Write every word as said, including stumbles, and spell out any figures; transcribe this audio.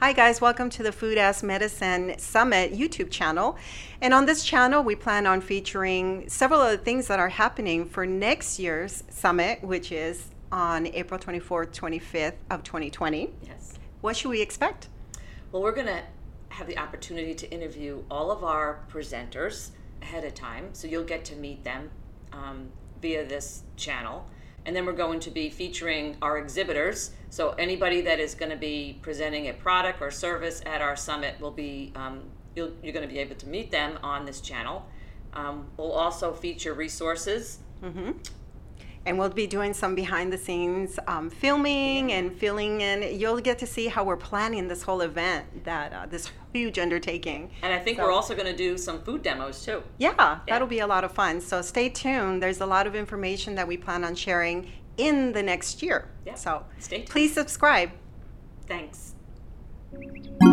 Hi guys, welcome to the Food as Medicine Summit YouTube channel. And on this channel, we plan on featuring several of the things that are happening for next year's summit, which is on April twenty-fourth, twenty-fifth of twenty twenty. Yes. What should we expect? Well, we're going to have the opportunity to interview all of our presenters ahead of time, so you'll get to meet them um, via this channel. And then we're going to be featuring our exhibitors. So anybody that is going to be presenting a product or service at our summit will be, um, you'll, you're going to be able to meet them on this channel. Um, we'll also feature resources. Mm-hmm. And we'll be doing some behind the scenes um, filming and filling in. You'll get to see how we're planning this whole event, that uh, this huge undertaking. And I think So- we're also going to do some food demos too. Yeah, that'll be a lot of fun. So stay tuned. There's a lot of information that we plan on sharing in the next year. Yeah. So Stay tuned. please subscribe. Thanks.